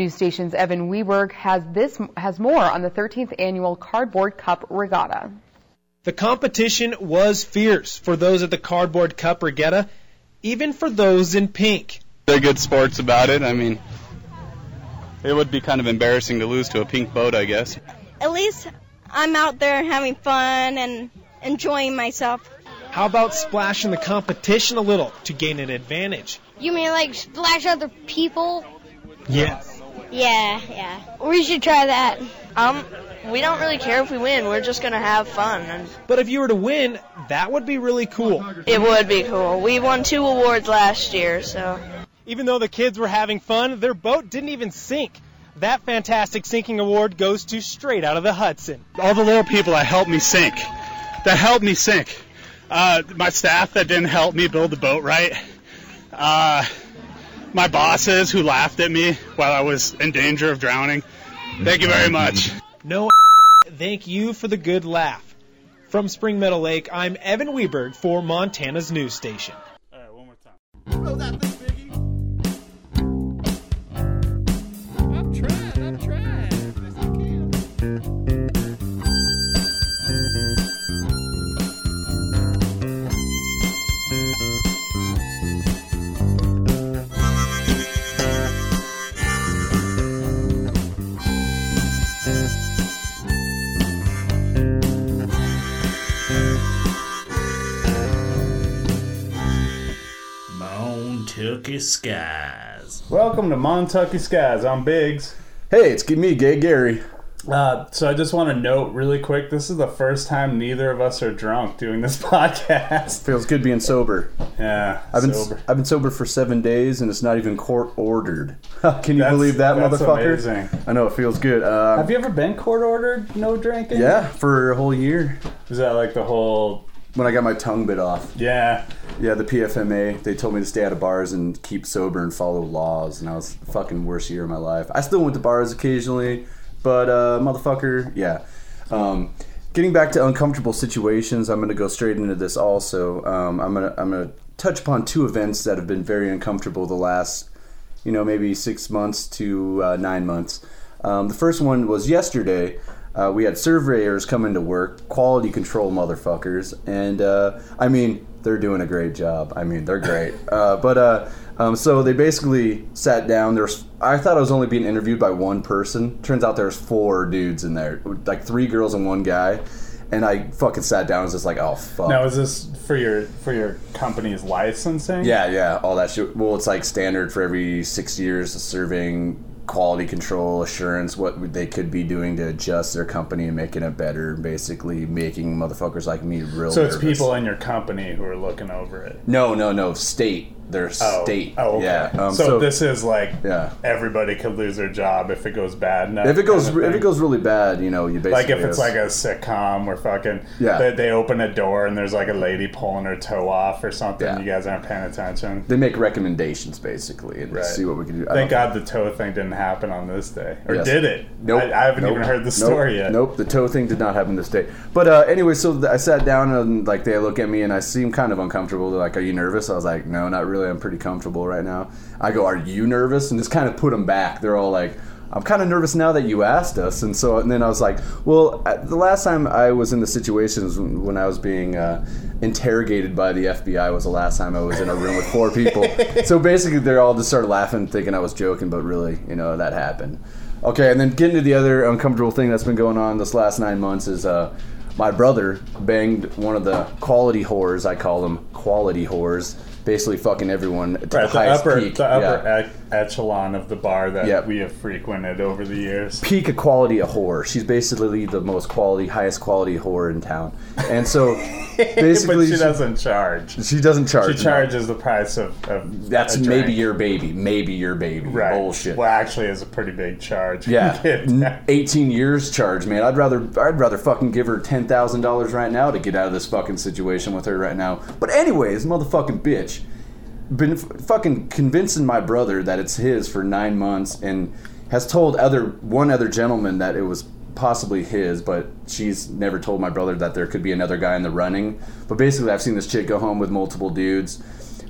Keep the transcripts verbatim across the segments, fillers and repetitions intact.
News Station's Evan Weberg has this has more on the thirteenth Annual Cardboard Cup Regatta. The competition was fierce for those at the Cardboard Cup Regatta, even for those in pink. They're good sports about it. I mean, it would be kind of embarrassing to lose to a pink boat, I guess. At least I'm out there having fun and enjoying myself. How about splashing the competition a little to gain an advantage? You mean like splash other people? Yes. Yeah, yeah. We should try that. Um, we don't really care if we win. We're just going to have fun. And But if you were to win, that would be really cool. it would be cool. We won two awards last year, so. Even though the kids were having fun, their boat didn't even sink. That fantastic sinking award goes to Straight Out of the Hudson. All the little people that helped me sink, that helped me sink. Uh, my staff that didn't help me build the boat right. Uh, my bosses who laughed at me while I was in danger of drowning. Thank you very much. No, thank you for the good laugh. From Spring Meadow Lake, I'm Evan Weberg for Montana's News Station. All right, one more time. Throw that thing, Biggie. I'm trying, I'm trying. Yes, I can. Montucky Skies. Welcome to Montucky Skies. I'm Biggs. Hey, it's me, Gay Gary. Uh, so I just want to note really quick, this is the first time neither of us are drunk doing this podcast. Feels good being sober. Yeah, I've been sober. I've been sober for seven days and it's not even court ordered. Can you That's- believe that, that's motherfucker? amazing. I know, it feels good. Uh, Have you ever been court ordered no drinking? yeah, for a whole year. Is that like the whole... When I got my tongue bit off. Yeah. Yeah, the P F M A, they told me to stay out of bars and keep sober and follow laws, and that was the fucking worst year of my life. I still went to bars occasionally, but uh, motherfucker, yeah. Um, getting back to uncomfortable situations, I'm going to go straight into this also. Um, I'm going to I'm gonna touch upon two events that have been very uncomfortable the last, you know, maybe six months to uh, nine months. Um, the first one was yesterday. Uh, we had surveyors come into work, quality control motherfuckers, and uh, I mean, they're doing a great job. I mean, they're great. uh, but uh, um, so they basically sat down. There's, I thought I was only being interviewed by one person. Turns out there's four dudes in there, like three girls and one guy. And I fucking sat down and was just like, oh fuck. Now, is this for your for your company's licensing? Yeah, yeah, all that shit. Well, it's like standard for every six years of surveying, quality control, assurance, what they could be doing to adjust their company and making it better, basically making motherfuckers like me real So it's nervous. people in your company who are looking over it? No, no, no, state. They're Oh. state. Oh, okay. Yeah. Um, so, so this is like yeah. everybody could lose their job if it goes bad enough. If it goes, kind of if it thing? goes really bad, you know, you basically Like if it's just- like a sitcom where fucking Yeah. they, they open a door and there's like a lady pulling her toe off or something. Yeah. You guys aren't paying attention. they make recommendations basically and Right. see what we can do. I Thank don't- God the toe thing didn't happen on this day, or Yes. did it? Nope. I, I haven't Nope. even heard the Nope. story yet. Nope, the toe thing did not happen this day. But uh, anyway, so th- I sat down and like they look at me and I seem kind of uncomfortable. They're like, "Are you nervous?" I was like, "No, not really. I'm pretty comfortable right now." I go, "Are you nervous?" And just kind of put them back. They're all like, "I'm kind of nervous now that you asked us." And so and then I was like, "Well, uh, the last time I was in the situations when, when I was being uh, interrogated by the F B I was the last time I was in a room with four people." So basically, they all just started laughing, thinking I was joking, but really, you know, that happened. Okay, and then getting to the other uncomfortable thing that's been going on this last nine months is uh, my brother banged one of the quality whores. I call them quality whores. Basically fucking everyone to Right, the the highest upper, peak. the upper Yeah. ec- echelon of the bar that Yep. we have frequented over the years. Peak of quality a whore. She's basically the most quality, highest quality whore in town. And so basically but she doesn't charge. She doesn't charge. She charges the price of, of That's a maybe drink. your baby. Maybe your baby. Right. Bullshit. Well, actually, it's a pretty big charge. Yeah, N- eighteen years charge, man. I'd rather I'd rather fucking give her ten thousand dollars right now to get out of this fucking situation with her right now. But anyways, motherfucking bitch, been f- fucking convincing my brother that it's his for nine months, and has told other one other gentleman that it was possibly his, but she's never told my brother that there could be another guy in the running. But basically, I've seen this chick go home with multiple dudes.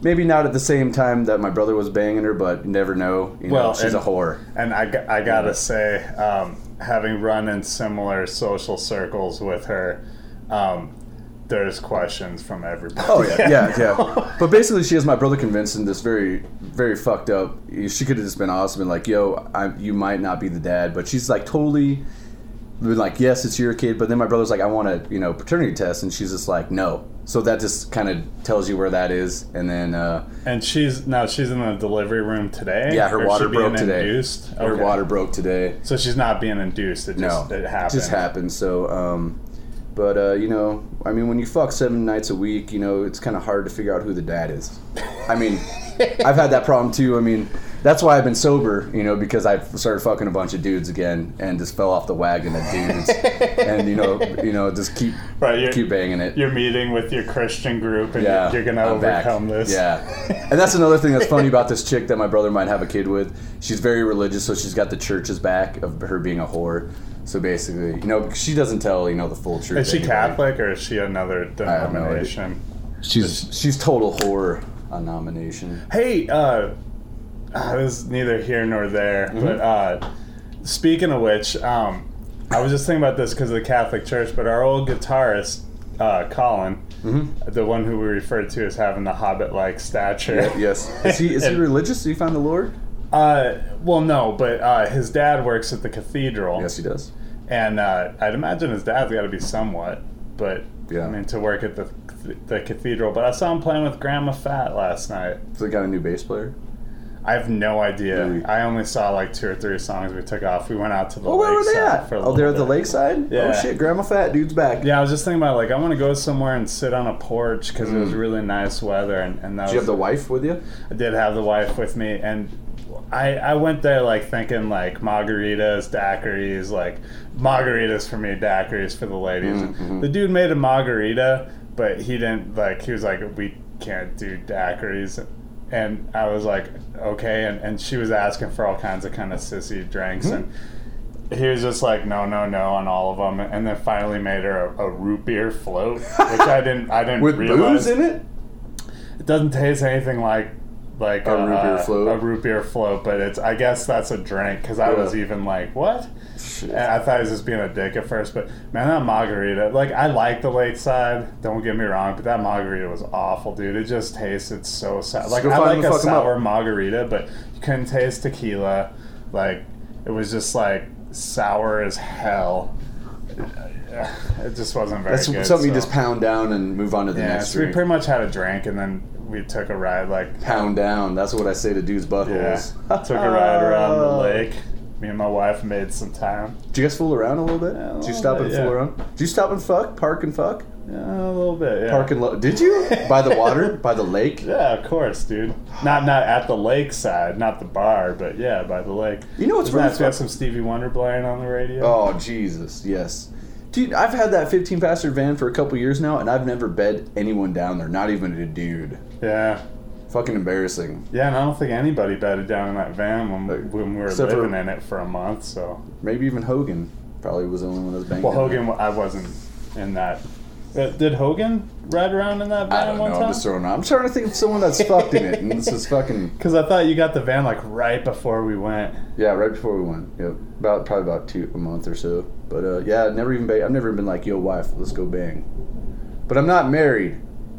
maybe not at the same time that my brother was banging her, but you never know. You know, Well, she's and- a whore. And I, g- I gotta say, um, having run in similar social circles with her, um, there's questions from everybody. Oh yeah, yeah, yeah. But basically, she has my brother convinced in this very, very fucked up. She could have just been awesome and like, yo, I, you might not be the dad, but she's like totally been like, yes, it's your kid. But then my brother's like, I want a, you know, paternity test, and she's just like, no. So that just kind of tells you where that is, and then. Uh, And she's now she's in the delivery room today. Yeah, her Or is water she being broke today. Induced? Her Okay. water broke today. So she's not being induced. It just No, it happened. just happened. So, um, but uh, you know, I mean, when you fuck seven nights a week, you know, it's kind of hard to figure out who the dad is. I mean, I've had that problem too. I mean, that's why I've been sober, you know, because I started fucking a bunch of dudes again and just fell off the wagon of dudes, and you know, you know, just keep Right, you're- keep banging it. You're meeting with your Christian group, and Yeah, you're, you're gonna I'm back. overcome this. Yeah, and that's another thing that's funny about this chick that my brother might have a kid with. She's very religious, so she's got the church's back of her being a whore. So basically, you know, she doesn't tell, you know, the full truth. Is she anyway. Catholic or is she another have no idea. denomination? She's she's total whore on nomination. Hey, uh, uh, this is neither here nor there, Mm-hmm. but uh, speaking of which, um, I was just thinking about this because of the Catholic Church, but our old guitarist, uh, Colin, Mm-hmm. the one who we referred to as having the hobbit-like stature. Yeah, yes. Is he is he And- religious? Did he find the Lord? Uh, well, no, but uh, his dad works at the cathedral. Yes, he does. And uh, I'd imagine his dad's got to be somewhat, but Yeah. I mean, to work at the the cathedral. But I saw him playing with Grandma Fat last night. So they got a new bass player. I have no idea. Really? I only saw like two or three songs. We took off. We went out to the Oh, where were they lakeside at? for a Oh, little they're at the bit. lakeside. Yeah. Oh shit, Grandma Fat dude's back. Yeah, I was just thinking about like I want to go somewhere and sit on a porch because it was really nice weather. And, and that Did you was, have the wife with you? I did have the wife with me, and I I went there like thinking like margaritas, daiquiris, like margaritas for me, daiquiris for the ladies. Mm-hmm. The dude made a margarita, but he didn't like. He was like, we can't do daiquiris. And I was like, okay. And, and she was asking for all kinds of kind of sissy drinks. Mm-hmm. And he was just like, no, no, no on all of them. And then finally made her a, a root beer float, which I didn't I didn't With realize. booze in it? It doesn't taste anything like like A root beer uh, float? a root beer float, but it's I guess that's a drink because I Yeah. was even like, what? Shit. And I thought he was just being a dick at first, but man, that margarita, like I like the lakeside, don't get me wrong, but that margarita was awful, dude. It just tasted so sour. Like go I find like him and a fuck him up. sour margarita, but you couldn't taste tequila. Like it was just like sour as hell. It just wasn't very That's good. something you so- just pound down and move on to the yeah, next so we drink. pretty much had a drink and then we took a ride like Pound down. That's what I say to dudes' yeah, buttholes. took a ride around the lake. Me and my wife made some time. Did you guys fool around a little bit? Yeah, a Did you little stop bit, and yeah. fool around? Did you stop and fuck? Park and fuck? Yeah, a little bit. Yeah. Park and lo- Did you? By the water? By the lake? Yeah, of course, dude. Not not at the lakeside, not the bar, but yeah, by the lake. You know what's Isn't really nice? We have fun- some Stevie Wonder blaring on the radio. Oh, Jesus. Yes. Dude, I've had that fifteen passenger van for a couple years now, and I've never bed anyone down there, not even a dude. Yeah. Fucking embarrassing. Yeah, and I don't think anybody bedded down in that van when, Like, when we were except for- living in it for a month, so. Maybe even Hogan probably was the only one that was banging. Well, in Hogan, I wasn't in that. Uh, Did Hogan ride around in that there. I van don't know. one I'm time? just throwing out. I'm trying to think of someone that's fucked in it, and this is fucking. Because I thought you got the van like right before we went. Yeah, right before we went. Yep. About probably about two a month or so. But uh, yeah, I've never even bang- I've never been like, yo, wife, let's go bang. But I'm not married.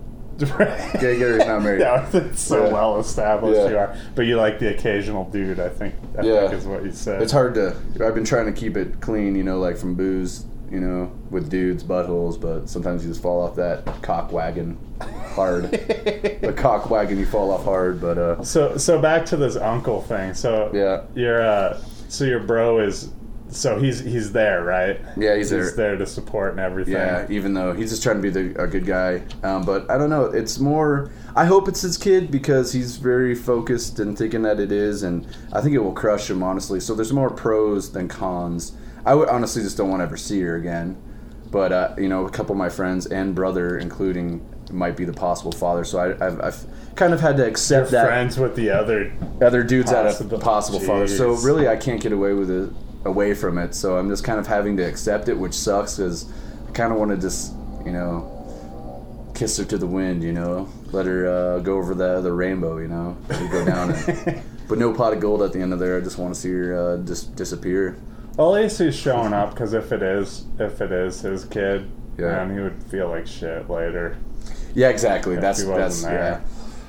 Gay Gary's not married. Yeah, it's so Yeah. well established Yeah. you are. But you like the occasional dude, I think. I Yeah. think is what you said. It's hard to. I've been trying to keep it clean, you know, like from booze, you know, with dudes' buttholes. But sometimes you just fall off that cock wagon hard. The cock wagon, you fall off hard. But uh, So so back to this uncle thing. So Yeah. your uh, so your bro is so he's he's there, right? yeah, he's there. He's there to support and everything. Yeah, even though he's just trying to be the, a good guy. Um, but I don't know. It's more. I hope it's his kid because he's very focused and thinking that it is, and I think it will crush him honestly. So there's more pros than cons. I would honestly just don't want to ever see her again. But uh, you know, a couple of my friends and brother, including, might be the possible father. So I, I've, I've kind of had to You're accept that friends with the other. other dudes out Possible- of possible fathers. So Jeez. really, I can't get away with it, away from it. So I'm just kind of having to accept it, which sucks because I kind of want to just, you know, kiss her to the wind, you know. Let her uh, go over the the rainbow, you know. Let her go down it. But no pot of gold at the end of there. I just want to see her uh, just disappear. Well, at least he's showing up, because if it is if it is his kid, Yeah. man, he would feel like shit later. Yeah, exactly. If That's he that's wasn't there.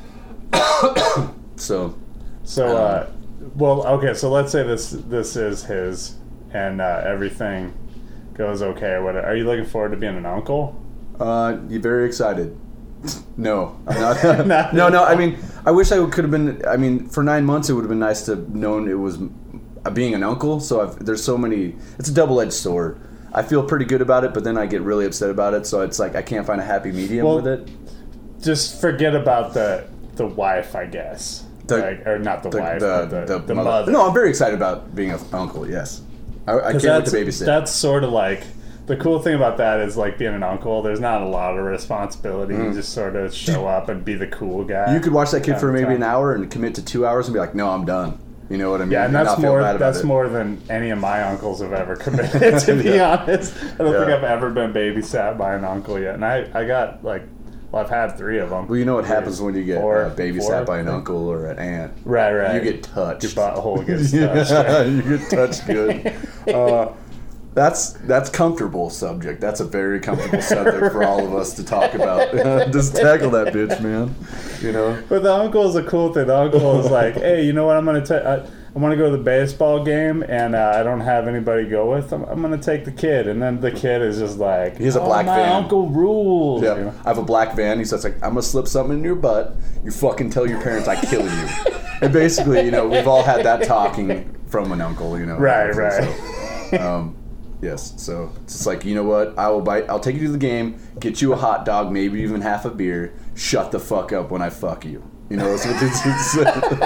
yeah. so So, uh, well, okay. So let's say this this is his, and uh, everything goes okay or whatever. Are you looking forward to being an uncle? Uh, you very excited? No, I'm not. Not no, no. I mean, I wish I could have been. I mean, for nine months, it would have been nice to have known it was uh, being an uncle. So I've, there's so many. It's a double-edged sword. I feel pretty good about it, but then I get really upset about it. So it's like I can't find a happy medium Well, with it. Just forget about the the wife, I guess. The- like, or not the, The, wife, the, but the, the, the mother. mother. No, I'm very excited about being an uncle. Yes, I, I 'Cause can't wait that's, to babysit. That's sort of like the cool thing about that is like being an uncle. There's not a lot of responsibility. You just sort of show up and be the cool guy. Mm. You could watch that kid kind for of maybe time. an hour and commit to two hours and be like, "No, I'm done." You know what I mean? Yeah, and not that's feel more bad about that's it. more than any of my uncles have ever committed, to be Yeah. honest. I don't think Yeah. I've ever been babysat by an uncle yet. And I, I got like well, I've had three of them. Well, you know what happens when you get Four- uh, babysat four, by an I think. uncle or an aunt. Right, right. You get touched. Your butthole gets Yeah, touched. right? you get touched good. Uh, that's that's comfortable subject. That's a very comfortable subject for all of us to talk about. Just tackle that bitch, man. You know. But the uncle is a cool thing. The uncle is like, hey, you know what? I'm gonna take. I, I want to go to the baseball game, and uh, I don't have anybody to go with. I'm, I'm gonna take the kid, and then the kid is just like, He has a oh, black my van. uncle rules. Yeah, you know? I have a black van. He says like, I'm gonna slip something in your butt. You fucking tell your parents I kill you. And basically, you know, we've all had that talking from an uncle. You know. Right, right. So, um, yes. So it's just like, you know what? I will buy. I'll take you to the game. Get you a hot dog, maybe even half a beer. Shut the fuck up when I fuck you. You know, that's what this is.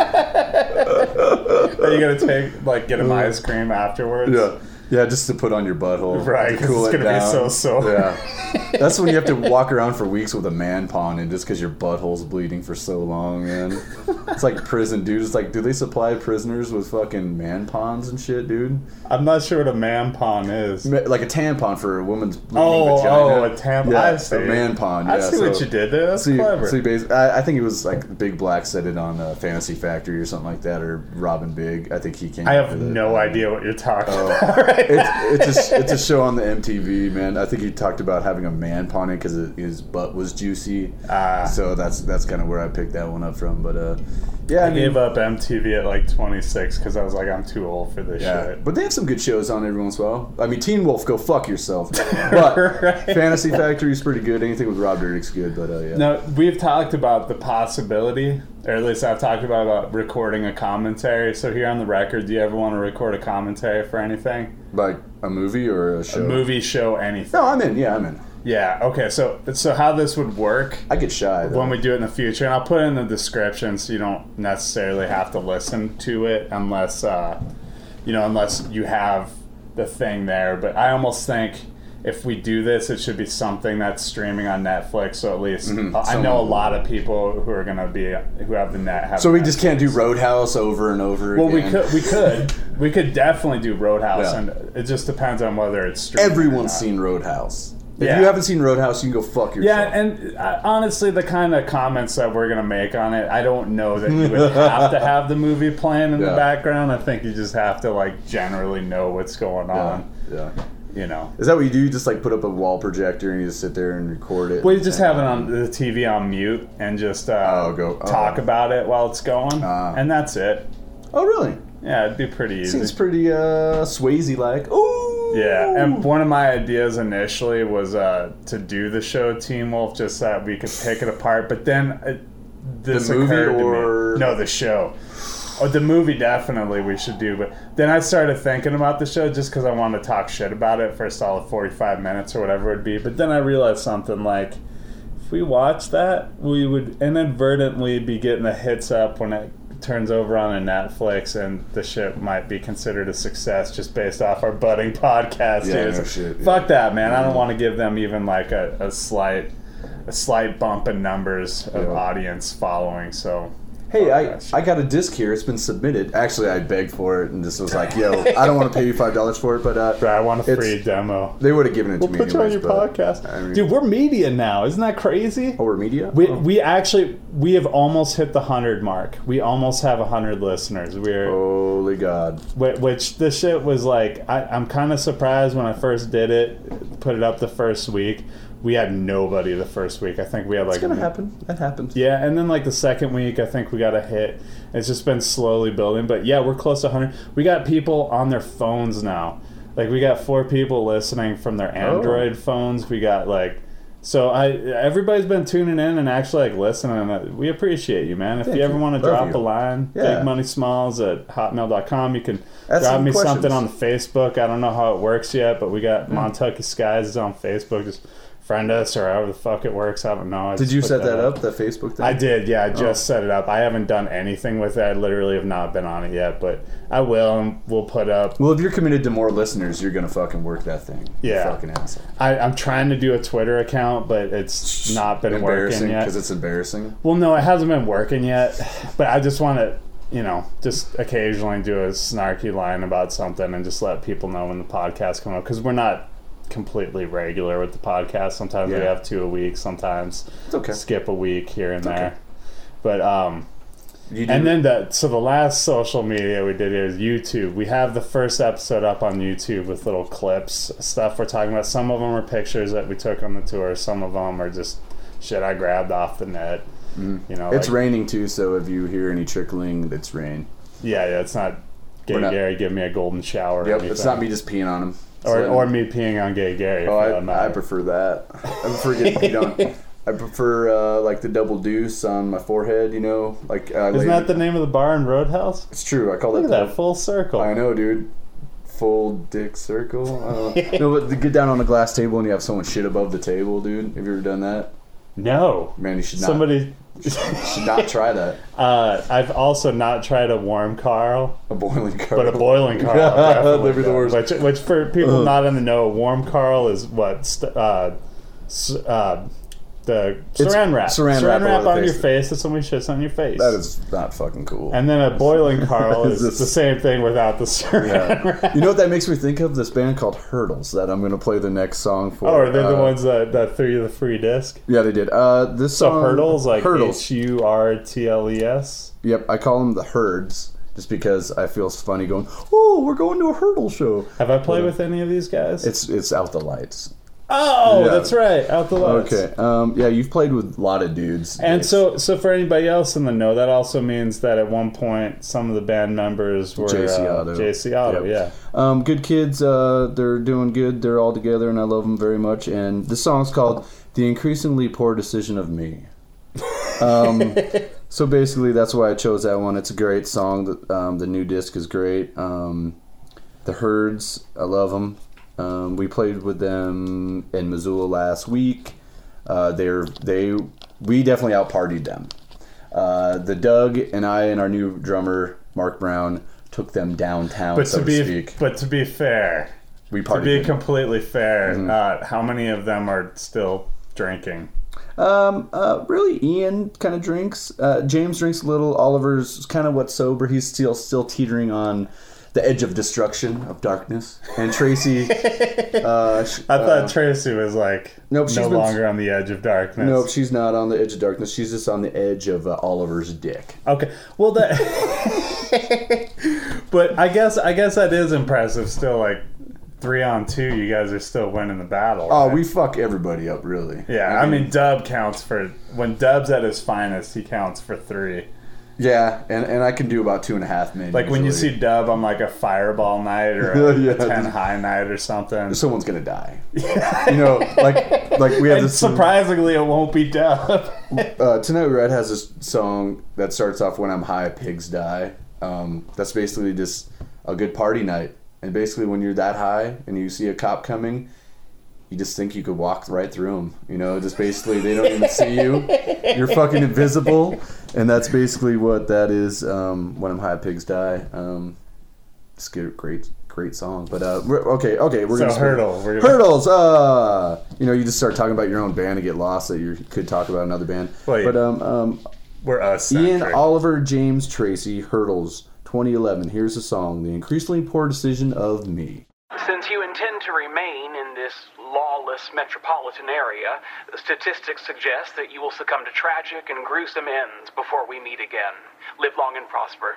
Are you gonna take like get him ice cream afterwards? Yeah, yeah, just to put on your butthole, Right, To 'cause cool it's it gonna be down. so sore. Yeah, that's when you have to walk around for weeks with a man pawn, and just because your butthole's bleeding for so long, man. It's like prison, dude. It's like, do they supply prisoners with fucking man pawns and shit, dude? I'm not sure what a man pawn is. Ma- Like a tampon for a woman's bleeding Oh, vagina. oh, a tampon. Yeah, I see. a man pawn. I yeah, see what so- you did there. That's So you, clever. so you basi- I, I think it was like Big Black said it on uh, Fantasy Factory or something like that, or Robin Big. I think he came. I up have with it. no idea what you're talking Oh. about. Right It's, it's a it's a show on the M T V, man. I think he talked about having a man pawn in because his butt was juicy. Ah. So that's that's kind of where I picked that one up from. But uh, yeah, I I mean, gave up M T V at like twenty-six because I was like, I'm too old for this yeah, shit. but they have some good shows on every once in a while. I mean, Teen Wolf, go fuck yourself. But Right. Fantasy Factory is pretty good. Anything with Rob Dyrdek's good. But uh, yeah, Now, we've talked about the possibility, or at least I've talked about, about recording a commentary. So here on the record, do you ever want to record a commentary for anything? like a movie or a show. A movie, show, anything? No, I'm in. Yeah, I'm in. Yeah, okay. So so how this would work I get shy though. when we do it in the future, and I'll put it in the description so you don't necessarily have to listen to it unless, uh, you know, unless you have the thing there. But I almost think if we do this, it should be something that's streaming on Netflix. So at least Mhm, I know a someone- lot of people who are gonna be who have the net. Have So we Netflix. just can't do Roadhouse over and over Well, again. we could, we could, we could definitely do Roadhouse, Yeah. and it just depends on whether it's streaming. or Everyone's not. seen Roadhouse. If Yeah. you haven't seen Roadhouse, you can go fuck yourself. Yeah, and uh, honestly, the kind of comments that we're gonna make on it, I don't know that you would have to have the movie playing in Yeah. the background. I think you just have to like generally know what's going yeah, on. yeah. You know, Is that what you do? You just like put up a wall projector and you just sit there and record it? we just have it on the T V on mute and just uh, Oh, go- oh. talk about it while it's going, Ah. and that's it. Oh, really? Yeah, it'd be pretty easy. Seems pretty uh, Swayze-like. Ooh. Yeah, and one of my ideas initially was uh, to do the show Teen Wolf just so that we could pick it apart. But then uh, this The movie occurred or- to me. No, the show. Oh, the movie definitely we should do. But then I started thinking about the show just because I wanted to talk shit about it for a solid forty-five minutes or whatever it would be. But then I realized something like, if we watched that, we would inadvertently be getting the hits up when it turns over on a Netflix, and the shit might be considered a success just based off our budding podcast. Yeah, dude. no shit, yeah. Fuck that, man. I don't Mhm. want to give them even like a, a slight, a slight bump in numbers of Yeah. audience following. So Hey, I, I got a disc here. It's been submitted. Actually, I begged for it, and this was like, yo, I don't want to pay you five dollars for it, but uh, Bro, I want a free demo. They would have given it We'll to me. put you on anyways, your but, podcast, I mean, dude. We're media now. Isn't that crazy? Oh, we're media. We oh. we actually we have almost hit the hundred mark. We almost have a hundred listeners. We're holy god. Which, which this shit was like. I, I'm kind of surprised when I first did it. Put it up the first week. We had nobody the first week. I think we had like it's gonna a, happen. That happens. Yeah, and then like the second week, I think we got a hit. It's just been slowly building, but yeah, we're close to one hundred. We got people on their phones now. Like we got four people listening from their Android oh. phones. We got like, so I everybody's been tuning in and actually like listening. We appreciate you, man. If Thank you ever you. want to Love drop you. a line, Yeah. big money smalls at hotmail dot com. You can Ask drop some me questions. something on Facebook. I don't know how it works yet, but we got Mm. Montucky Skies is on Facebook. Just friend us or however the fuck it works. I don't know. I Did just you put set that up, that Facebook thing? I did, yeah. I just Oh. set it up. I haven't done anything with it. I literally have not been on it yet, but I will, and we'll put up. Well, if you're committed to more listeners, you're gonna fucking work that thing. You Yeah. fucking asshole. I, I'm trying to do a Twitter account, but it's not been working Embarrassing yet. because it's embarrassing. Well, no, it hasn't been working yet, but I just want to, you know, just occasionally do a snarky line about something and just let people know when the podcast come up, because we're not completely regular with the podcast. Sometimes we Yeah. have two a week, sometimes It's okay. skip a week here and It's okay. there. But um You do- and then the so the last social media we did is YouTube. We have the first episode up on YouTube with little clips, stuff we're talking about. Some of them are pictures that we took on the tour. Some of them are just shit I grabbed off the net. Mm. You know, it's like, raining too, so if you hear any trickling, it's rain. Yeah, yeah, it's not Gay We're not- Gary give me a golden shower. Or Yep, anything. it's not me just peeing on him. Or, So- or me peeing on Gay Gary. Oh, for that I, matter. I prefer that. I prefer getting peed on. I prefer uh, like the double deuce on my forehead. You know, like uh, Isn't that the name of the bar in Roadhouse? It's true. I call Look that. at the- that full circle. I know, dude. Full dick circle. I don't know. No, but to get down on a glass table and you have someone shit above the table, dude. Have you ever done that? No. Man, you should not. Somebody you should not try that. Uh, I've also not tried a warm Carl. A boiling Carl. But a boiling Carl. definitely That'd be the done. worst. Which, which for people Ugh. not in the know, a warm Carl is what? St- uh, s- uh, the It's saran wrap. saran wrap over the on your face. face that somebody shits on your face. That is not fucking cool. And then a boiling Carl is This- the same thing without the saran Yeah. wrap. You know what that makes me think of? This band called Hurdles that I'm going to play the next song for. Oh, are they the Uh, ones that, that threw you the free disc? Yeah, they did. Uh, this So song, Hurdles, like Hurdles. H U R T L E S? Yep, I call them the Herds just because I feel it's funny going, oh, we're going to a Hurdle show. Have I played Uh, with any of these guys? It's it's Out the Lights. Oh, Yeah. that's right. Out the lights. Okay. Um, yeah, you've played with a lot of dudes. And It's so, so for anybody else in the know, that also means that at one point some of the band members were J C uh, Otto. J C Otto, Yep. yeah. Um, good kids. Uh, they're doing good. They're all together, and I love them very much. And this song's called "The Increasingly Poor Decision of Me." Um, so basically, that's why I chose that one. It's a great song. The, um, the new disc is great. Um, the Herds, I love them. Um, we played with them in Missoula last week. Uh, they're they we definitely out partied them. Uh, the Doug and I and our new drummer Mark Brown took them downtown, But so to to be, speak. but to be fair, We to partied be them. completely fair, Mhm. uh, how many of them are still drinking? Um, uh, really, Ian kind of drinks. Uh, James drinks a little. Oliver's kind of what sober. He's still still teetering on the edge of destruction, of darkness. And Tracy, uh, sh- I thought uh, Tracy was like Nope, she's no been- longer on the edge of darkness. no, she's not on the edge of darkness. She's just on the edge of uh, Oliver's dick. Okay, well that, but I guess I guess that is impressive. Still, like three on two, you guys are still winning the battle. Oh, right? we fuck everybody up, really. Yeah, I mean, Dub counts for when Dub's at his finest. He counts for three. Yeah, and, and I can do about two and a half men. Like when you usually. see Dub on like a fireball night or a, Yeah, a ten just- high night or something. someone's gonna die. You know, like like we have And this. surprisingly, it won't be Dub. Uh, Tonight We Ride has this song that starts off "When I'm high, pigs die." Um, that's basically just a good party night. And basically, when you're that high and you see a cop coming, you just think you could walk right through them. You know, just basically they don't even see you. You're fucking invisible, and that's basically what that is. Um, "When I'm high, pigs die." Um, it's a great, great song. But uh, we're, okay, okay, we're So gonna Hurdle, we're gonna- hurdles. Uh, you know, you just start talking about your own band and get lost that you could talk about another band. Wait. But um, um, we're us. Ian Oliver James Tracy, Hurdles, twenty eleven. Here's the song, The Increasingly Poor Decision of Me. Since you intend to remain in this lawless metropolitan area, statistics suggest that you will succumb to tragic and gruesome ends before we meet again. Live long and prosper.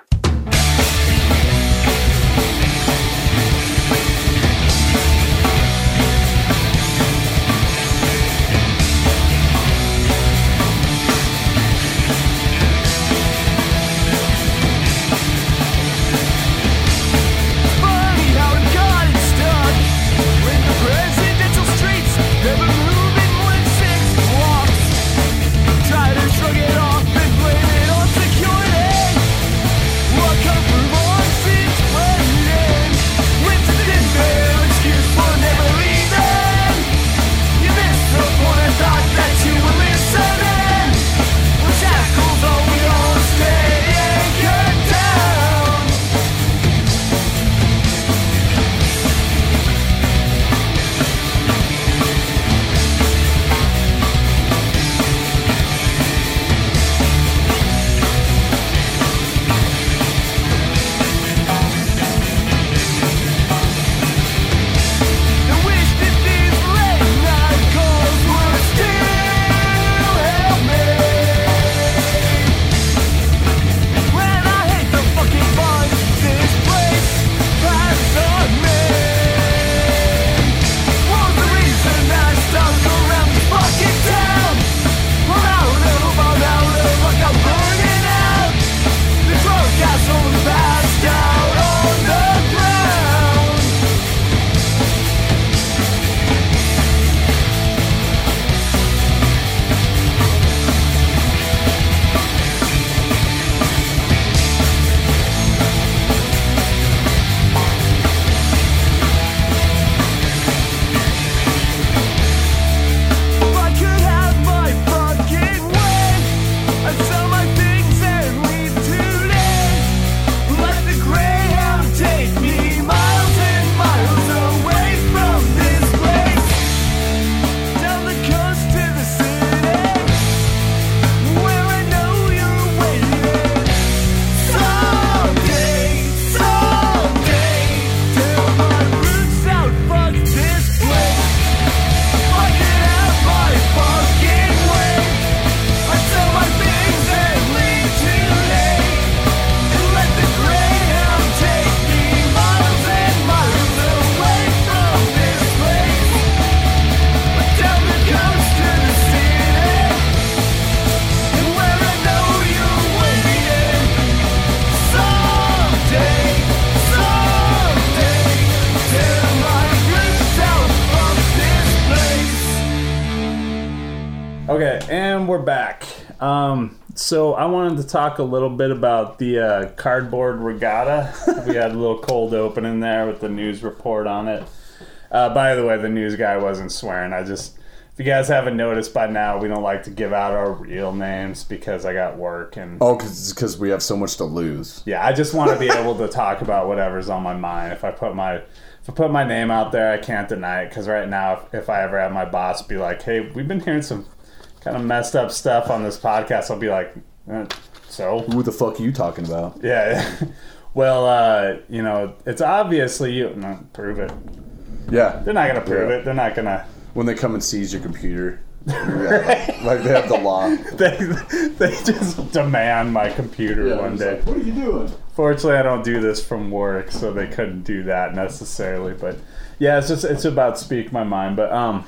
Okay, and we're back. Um, so I wanted to talk a little bit about the uh, Cardboard Regatta. We had a little cold open in there with the news report on it. Uh, by the way, the news guy wasn't swearing. I just, if you guys haven't noticed by now, we don't like to give out our real names because I got work and. Oh, because we have so much to lose. Yeah, I just want to be able to talk about whatever's on my mind. If I put my, if I put my name out there, I can't deny it. Because right now, if, if I ever have my boss be like, "Hey, we've been hearing some kind of messed up stuff on this podcast," I'll be like, eh, "So who the fuck are you talking about?" Yeah. Well, uh, you know, it's obviously you. No, prove it. Yeah. They're not gonna prove yeah. it. They're not gonna. When they come and seize your computer. Yeah, like, like they have the law. they they just demand my computer yeah, one day. Like, what are you doing? Fortunately, I don't do this from work, so they couldn't do that necessarily. But yeah, it's just it's about speak my mind. But um,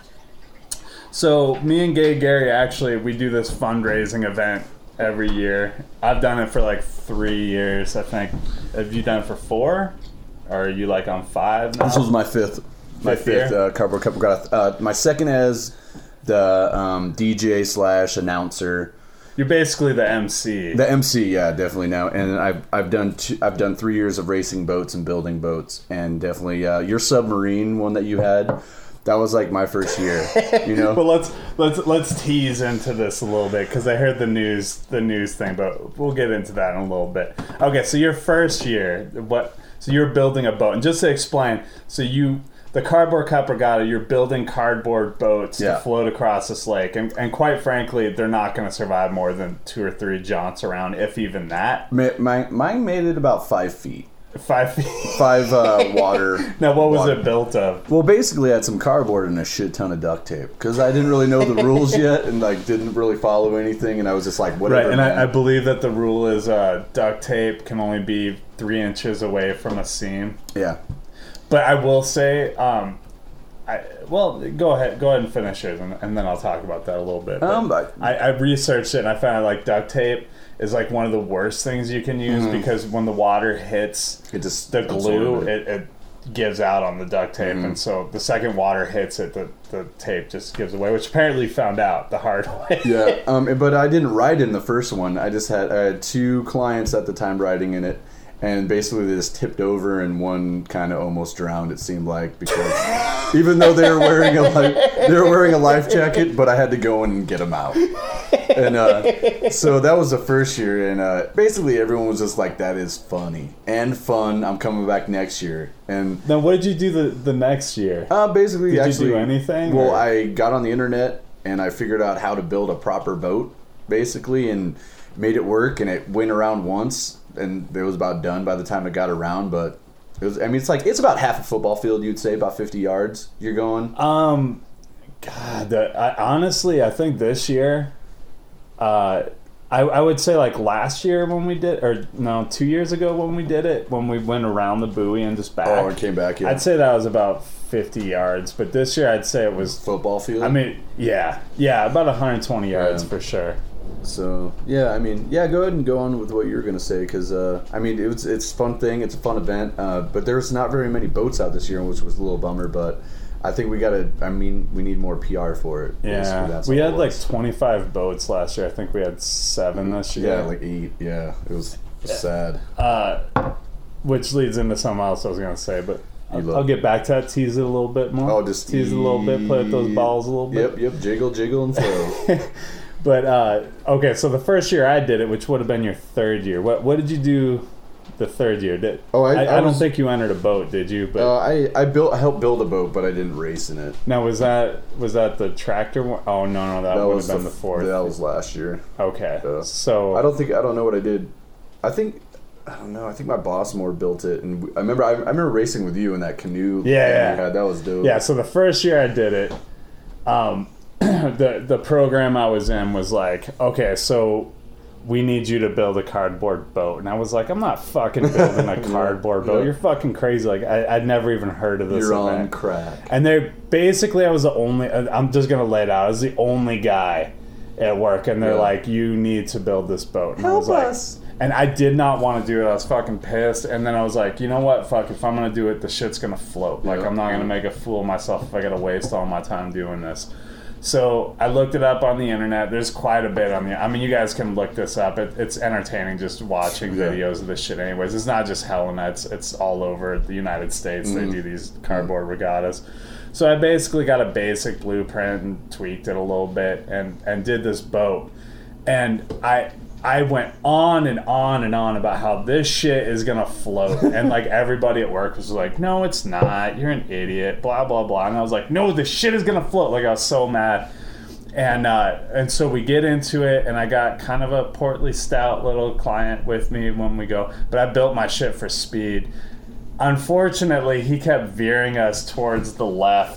so me and Gay Gary actually we do this fundraising event every year. I've done it for like three years, I think. Have you done it for four? Or are you like on five now? This was my fifth. My fifth, fifth uh, Cardboard Cup Regatta. Uh, my second as the um, D J slash announcer. You're basically the M C. The M C, yeah, definitely now. And I've I've done two, I've done three years of racing boats and building boats, and definitely uh, your submarine one that you had. That was like my first year, you know. Well, let's let's let's tease into this a little bit because I heard the news the news thing, but we'll get into that in a little bit. Okay, so your first year, what? So you're building a boat, and just to explain, so you the Cardboard Cup Regatta, you're building cardboard boats Yeah. to float across this lake. And, and quite frankly, they're not going to survive more than two or three jaunts around, if even that. My, my, mine made it about five feet. Five feet. Five uh, water. Now, what was water. it built of? Well, basically, I had some cardboard and a shit ton of duct tape because I didn't really know the rules yet and like didn't really follow anything, and I was just like, whatever. Right, and man. I, I believe that the rule is uh, duct tape can only be three inches away from a seam. Yeah. But I will say, um, I, well, go ahead, go ahead and finish it, and, and then I'll talk about that a little bit. But Um, but- I, I researched it, and I found like duct tape is like one of the worst things you can use Mhm. because when the water hits It just the glue, absorbs it, it gives out on the duct tape, Mhm. and so the second water hits it, the, the tape just gives away, which apparently found out the hard way. Yeah, um, but I didn't write in the first one. I just had I had two clients at the time writing in it, and basically they just tipped over, and one kind of almost drowned. It seemed like because even though they were wearing a life, they were wearing a life jacket, but I had to go in and get them out. And uh, so that was the first year, and uh, basically everyone was just like, "That is funny and fun. I'm coming back next year." And Now, what did you do the, the next year? uh, basically, Did you actually, do anything, Well, or- I got on the internet and I figured out how to build a proper boat, basically, and made it work. And it went around once, and it was about done by the time it got around. But it was, I mean, it's like it's about half a football field. You'd say about fifty yards. You're going. Um, God, the, I, honestly, I think this year, uh, I, I would say like last year when we did, or no, two years ago when we did it, when we went around the buoy and just back. Oh, and came back. Yeah. I'd say that was about fifty yards, but this year I'd say it was football field. I mean, yeah, yeah, about one hundred twenty yards Yeah. for sure. So yeah, I mean, yeah, go ahead and go on with what you were gonna say, because uh, I mean, it was it's a fun thing, it's a fun event, uh, but there's not very many boats out this year, which was a little bummer. But I think we gotta, I mean, we need more P R for it. Basically, Yeah, that's we all had it like was. twenty-five boats last year. I think we had seven this year. Yeah, like eight. Yeah, it was, it was sad. Uh, which leads into something else I was gonna say, but You I'll, love- I'll get back to that. Tease it a little bit more. Oh, just tease it a little bit. Play with those balls a little bit. Yep, yep, jiggle, jiggle, and throw. But uh, okay, so the first year I did it, which would have been your third year. What what did you do the third year? Did Oh, I- I, I I don't was- think you entered a boat, did you? But uh, I I built, I helped build a boat, but I didn't race in it. now was that was that the tractor one? Oh no no that, That would was have been the, the, fourth. That was last year. Okay, Uh, so I don't think I don't know what I did. I think I don't know. I think my boss more built it, and we, I remember I, I remember racing with you in that canoe. Yeah, thing yeah. we had. That was dope. Yeah, so the first year I did it, um, the the program I was in was like, okay, so we need you to build a cardboard boat, and I was like, I'm not fucking building a cardboard boat. Yeah. You're fucking crazy. Like I, I'd never even heard of this You're event. on crack. And they basically, I was the only. I'm just gonna lay it out. I was the only guy at work, and they're Yeah. like, "You need to build this boat." And I was Help like, us. And I did not want to do it. I was fucking pissed. And then I was like, you know what? Fuck. If I'm gonna do it, the shit's gonna float. Like Yeah. I'm not gonna make a fool of myself if I gotta waste all my time doing this. So I looked it up on the internet. There's quite a bit on the. I mean, you guys can look this up. It, it's entertaining just watching Yeah. videos of this shit. Anyways, it's not just Helena. It's it's all over the United States. Mhm. They do these cardboard regattas. So I basically got a basic blueprint and tweaked it a little bit and and did this boat. And I I went on and on and on about how this shit is gonna float, and like everybody at work was like, "No, it's not. You're an idiot." Blah blah blah. And I was like, "No, the shit is gonna float." Like I was so mad, and uh, and so we get into it, and I got kind of a portly, stout little client with me when we go, but I built my shit for speed. Unfortunately, he kept veering us towards the left,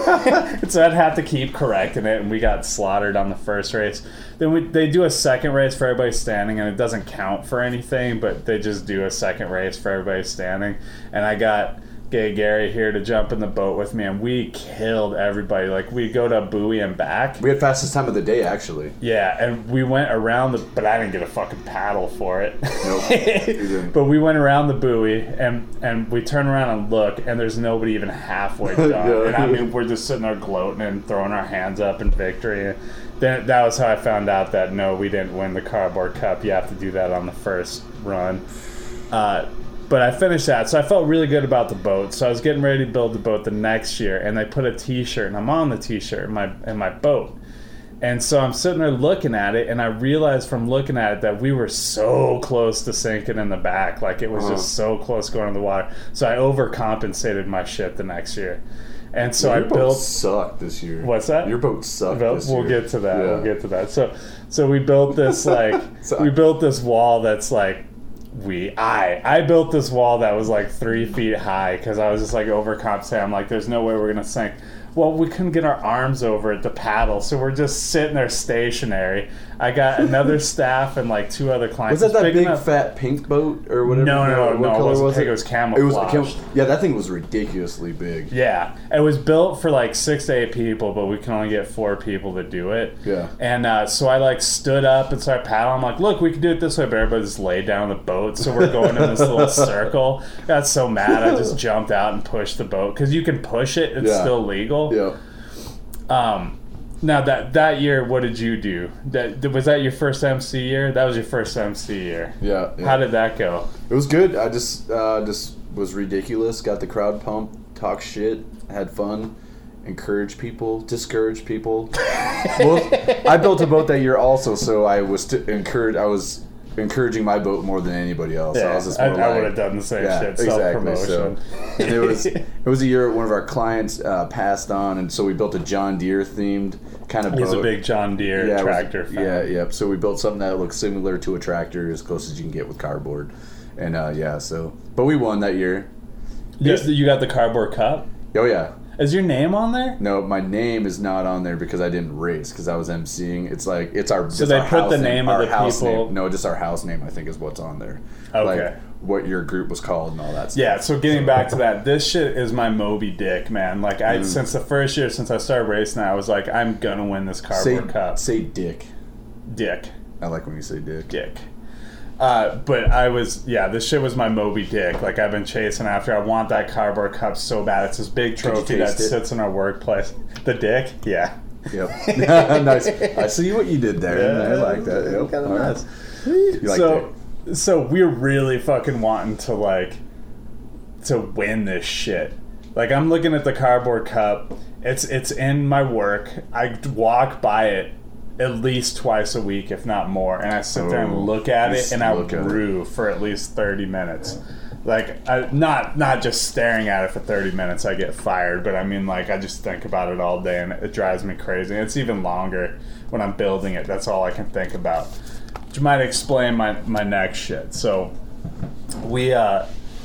so I'd have to keep correcting it, and we got slaughtered on the first race. Then we, they do a second race for everybody standing, and it doesn't count for anything, but they just do a second race for everybody standing. And I got Gay Gary here to jump in the boat with me, and we killed everybody. Like, we go to buoy and back. We had fastest time of the day, actually. Yeah, and we went around the, but I didn't get a fucking paddle for it. Nope. You didn't. But we went around the buoy, and and we turn around and look, and there's nobody even halfway done. Yeah. And I mean, we're just sitting there gloating and throwing our hands up in victory. And then that was how I found out that no, we didn't win the Cardboard Cup. You have to do that on the first run. Uh, But I finished that, so I felt really good about the boat. So I was getting ready to build the boat the next year, and they put a T-shirt, and I'm on the T-shirt in my in my boat, And so I'm sitting there looking at it, and I realized from looking at it that we were so close to sinking in the back. Like, it was Uh-huh. just so close going in the water. So I overcompensated my shit the next year. And so Your I boat built... sucked this year. What's that? Your boat sucked We'll, this we'll year. get to that. Yeah. We'll get to that. So, so we built this like we built this wall that's like we I I built this wall that was like three feet high because I was just like overcompensating. I'm like, there's no way we're gonna sink. Well, we couldn't get our arms over it to paddle, so we're just sitting there stationary. I got another staff and like two other clients. Was that that It's big enough- fat pink boat or whatever? No, no, no, What no, it color wasn't was pink, it? it was It was camouflage. cam- yeah, that thing was ridiculously big. Yeah, it was built for like six to eight people, but we can only get four people to do it. Yeah. And uh, so I like stood up and started paddling. I'm like, look, we can do it this way, but everybody just laid down on the boat. So we're going in this little circle. Got so mad, I just jumped out and pushed the boat because you can push it; it's Yeah. still legal. Yeah. Um, now that that year, what did you do? That was that your first M C year? That was your first M C year. Yeah. yeah. How did that go? It was good. I just uh, just was ridiculous. Got the crowd pumped. Talk shit. Had fun. Encourage people. Discourage people. Well, I built a boat that year also, so I was t- encouraged. I was encouraging my boat more than anybody else. Yeah, I was just I, more I like- would have done the same yeah, shit. exactly. Self-promotion. So, and it was it was a year one of our clients uh, passed on, and so we built a John Deere themed kind of boat. He's a big John Deere Yeah, it was- tractor fan. Yeah, yeah. So we built something that looked similar to a tractor, as close as you can get with cardboard. And uh, yeah, so but we won that year. Yes, you got the cardboard cup. Oh yeah. Is your name on there? No, my name is not on there because I didn't race because I was emceeing. It's like it's our. So it's they our put house the name of our the house people- Name. No, just our house name. I think is what's on there. Okay. Like what your group was called and all that stuff. Yeah, so getting back to that, this shit is my Moby Dick, man. Like, I Mm. since the first year, since I started racing, I was like, I'm gonna win this Say cardboard cup. say Dick. Dick. I like when you say Dick. Dick. Uh, but I was, yeah, this shit was my Moby Dick. Like, I've been chasing after. I want that cardboard cup so bad. It's this big Did you trophy that taste it? sits in our workplace. The Dick? Yeah. Yep. Nice. I see what you did there. Yeah, I like that. Yep. Kind of All right. nice. You like so, so we're really fucking wanting to like to win this shit. Like, I'm looking at the cardboard cup. It's it's in my work. I walk by it at least twice a week, if not more, and I sit there Oh, and look at you it, and I look at it. brew for at least thirty minutes. Like, I, not not just staring at it for thirty minutes, I get fired, but I mean, like, I just think about it all day, and it drives me crazy. It's even longer when I'm building it. That's all I can think about. Which might explain my, my next shit. So, we, uh,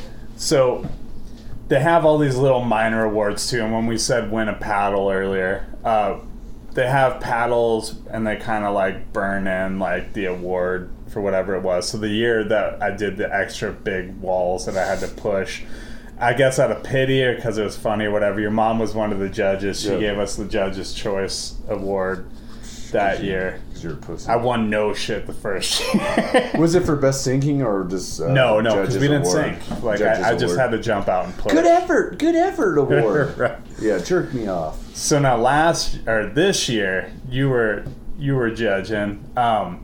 so, they have all these little minor awards, too, and when we said win a paddle earlier, uh, they have paddles, and they kind of, like, burn in, like, the award for whatever it was. So the year that I did the extra big walls that I had to push, I guess out of pity or because it was funny or whatever, your mom was one of the judges. She Yep. gave us the Judge's Choice Award that year. You're a pussy. I won no shit the first year. Was it for best sinking or just uh, no, no, because Judges we didn't award? sink. Like, Judges I, I just award. had to jump out and push. Good effort, good effort award. Right. Yeah, jerk me off. So now last or this year, you were you were judging. Um,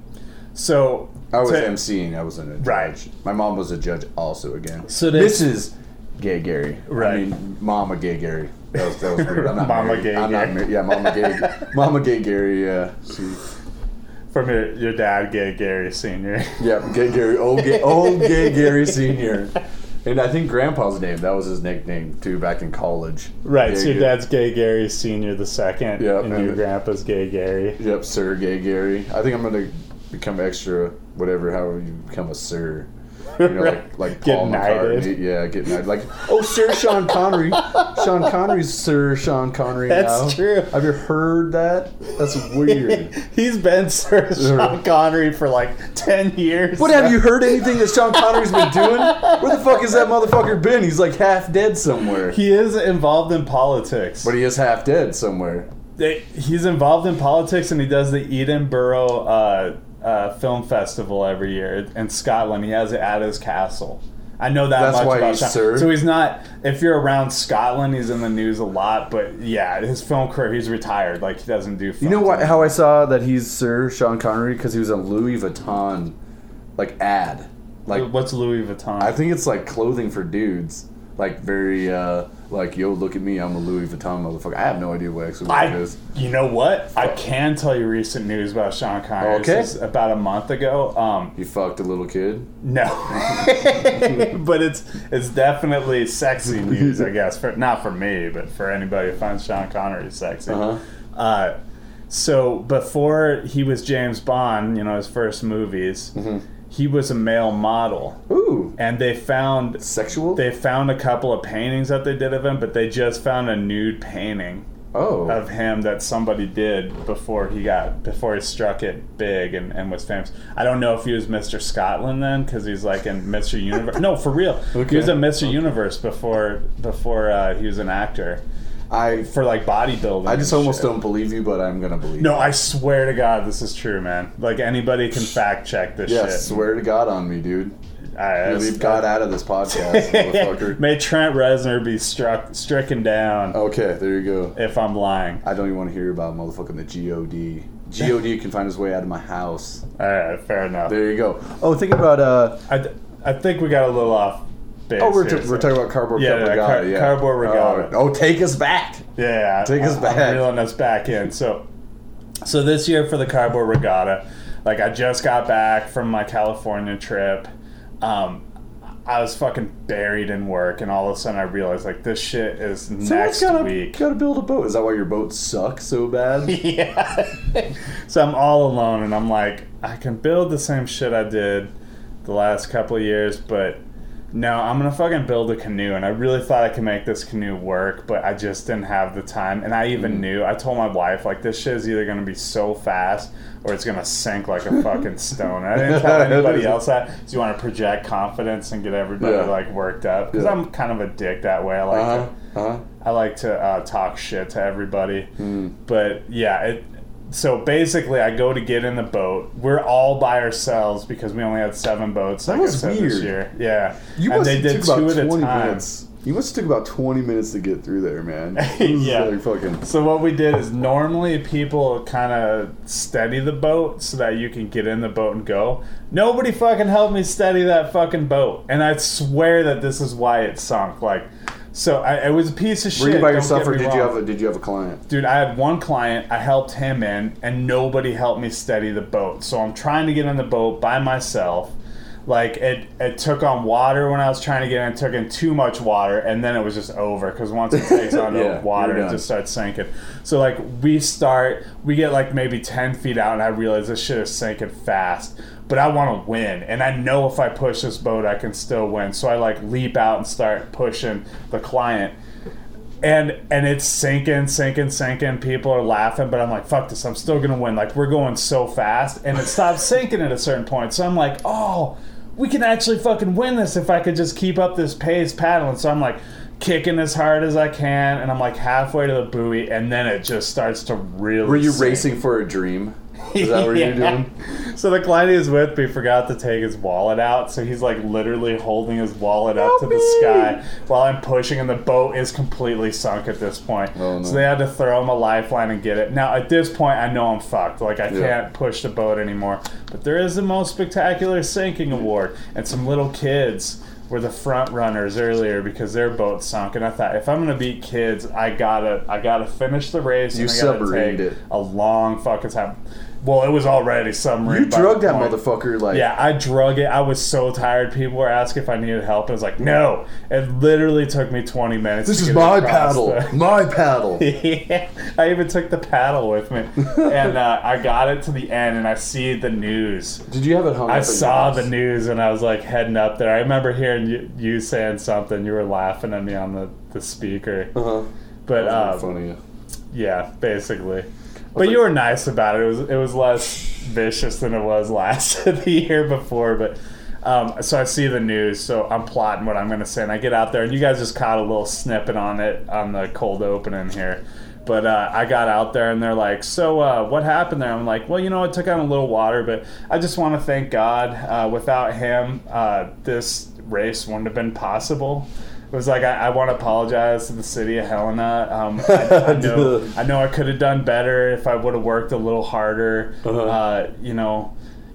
so I was to- emceeing. I wasn't a judge. Right. My mom was a judge also again. So did- Missus Gay Gary. Right. I mean, Mama Gay Gary. That was, that was weird. I'm not Mama married. Gay I'm Gary. not married. Yeah, Mama Gay. Mama Gay Gary. Yeah. She, from your, your dad, Gay Gary Senior yeah, Gay Gary. Old Gay, old Gay Gary Senior. And I think Grandpa's name. That was his nickname too back in college. Right, Gay so your Gary. dad's Gay Gary Senior the second, Yep, and and your the- grandpa's Gay Gary. Yep, Sir Gay Gary. I think I'm gonna become extra, whatever, however you become a Sir. You know, like like Get Paul knighted. McCartney. Yeah, get knighted. Like, oh, Sir Sean Connery. Sean Connery's Sir Sean Connery That's now. true. Have you heard that? That's weird. He's been Sir Sean Connery for like ten years. What, have you heard anything that Sean Connery's been doing? Where the fuck has that motherfucker been? He's like half dead somewhere. He is involved in politics. But he is half dead somewhere. They, he's involved in politics, and he does the Edinburgh uh, uh, Film Festival every year in Scotland. He has it at his castle. I know that That's much why about he's Sean. Sir? So he's not. If you're around Scotland, he's in the news a lot. But yeah, his film career, he's retired. Like, he doesn't do. You know films what? anymore. How I saw that he's Sir Sean Connery? Because he was a Louis Vuitton like ad. Like, What's Louis Vuitton? I think it's like clothing for dudes. Like very, uh, like, yo, look at me, I'm a Louis Vuitton motherfucker. I have no idea what X O I, is. You know what? I can tell you recent news about Sean Connery. Okay. This is about a month ago. Um, You fucked a little kid? no. But it's it's definitely sexy news, I guess. For, not for me, but for anybody who finds Sean Connery sexy. Uh-huh. Uh, so before he was James Bond, you know, his first movies, Mm-hmm. he was a male model. Ooh. And they found Sexual? they found a couple of paintings that they did of him, but they just found a nude painting Oh. of him that somebody did before he got before he struck it big and, and was famous. I don't know if he was Mister Scotland then, because he's like in Mister Universe. No, for real, Okay. he was in Mister Universe before before uh, he was an actor I for like bodybuilding. I just and almost shit. don't believe you, but I'm gonna believe No, you. I swear to God, this is true, man. Like anybody can fact check this Yeah, shit. swear to God on me, dude. I, You leave God out of this podcast, motherfucker. May Trent Reznor be struck stricken down Okay, there you go. if I'm lying. I don't even want to hear about motherfucking the G O D. G O D can find his way out of my house. All right, fair enough. There you go. Oh, think about uh. I, I think we got a little off base. Oh, we're, here, t- so- we're talking about cardboard Yeah, cup yeah, regatta. car- yeah, cardboard regatta. Oh, oh, take us back. Yeah, Take us I- back. I'm reeling us back in. So, so this year for the cardboard regatta, like I just got back from my California trip. Um, I was fucking buried in work, and all of a sudden I realized like this shit is Someone's next gotta, week. Gotta build a boat. Is that why your boat sucks so bad? Yeah. So I'm all alone, and I'm like, I can build the same shit I did the last couple of years, but no, I'm gonna fucking build a canoe. And I really thought I could make this canoe work, but I just didn't have the time. And I even Mm. knew, I told my wife, like, this shit is either gonna be so fast or it's gonna sink like a fucking stone. And I didn't tell anybody else that. So you want to project confidence and get everybody Yeah. like worked up, because Yeah. I'm kind of a dick that way. I like Uh-huh. to. Uh-huh. I like to uh, talk shit to everybody. Mm. But yeah, it, so basically I go to get in the boat. We're all by ourselves because we only had seven boats. That like was I said this weird. year. Yeah. You and must they have did took two about at a twenty time. minutes. You must have took about twenty minutes to get through there, man. Yeah. Like fucking. So what we did is normally people kind of steady the boat so that you can get in the boat and go. Nobody fucking helped me steady that fucking boat. And I swear that this is why it sunk. Like, so I, it was a piece of shit. Were you by don't yourself, get or me did you wrong. have a did you have a client? Dude, I had one client. I helped him in, and nobody helped me steady the boat. So I'm trying to get in the boat by myself. Like, it, it took on water when I was trying to get in. It took in too much water, and then it was just over. Because once it takes on Yeah, water, you're it done. just starts sinking. So, like, we start, we get, like, maybe ten feet out, and I realize this shit is sinking fast. But I want to win, and I know if I push this boat, I can still win. So I, like, leap out and start pushing the client. And and it's sinking, sinking, sinking. People are laughing, but I'm like, fuck this, I'm still gonna win. Like, we're going so fast, and it stops sinking at a certain point. So I'm like, oh, we can actually fucking win this if I could just keep up this pace paddling. So I'm like kicking as hard as I can, and I'm like halfway to the buoy, and then it just starts to really Were you sink. racing for a dream? Is that what Yeah. you're doing? So the client he was with me forgot to take his wallet out, so he's like literally holding his wallet up to the sky while I'm pushing, and the boat is completely sunk at this point. Oh, no. So they had to throw him a lifeline and get it. Now at this point I know I'm fucked. Like I Yeah. can't push the boat anymore. But there is the most spectacular sinking award, and some little kids were the front runners earlier because their boat sunk, and I thought if I'm gonna beat kids, I gotta I gotta finish the race. You and I gotta submarined take it. a long fucking time. Well, it was already submarine. You by drugged the that point. motherfucker like. Yeah, I drug it. I was so tired. People were asking if I needed help. I was like, no. It literally took me twenty minutes. This to is get my across paddle. the- My paddle. Yeah, I even took the paddle with me, and uh, I got it to the end, and I see the news. Did you have it hung up I in saw your the house? news, and I was like heading up there. I remember hearing you, you saying something. You were laughing at me on the, the speaker. Uh-huh. But That uh, was funny. yeah, basically. But you were nice about it. It was it was less vicious than it was last the year before. But um, so I see the news, so I'm plotting what I'm going to say, and I get out there, and you guys just caught a little snippet on it on the cold opening here. But uh, I got out there, and they're like, so uh, what happened there? I'm like, well, you know, it took on a little water, but I just want to thank God. Uh, without him, uh, this race wouldn't have been possible. It was like, I, I want to apologize to the city of Helena. Um, I, I know I know I could have done better if I would have worked a little harder. Uh-huh. Uh, you know,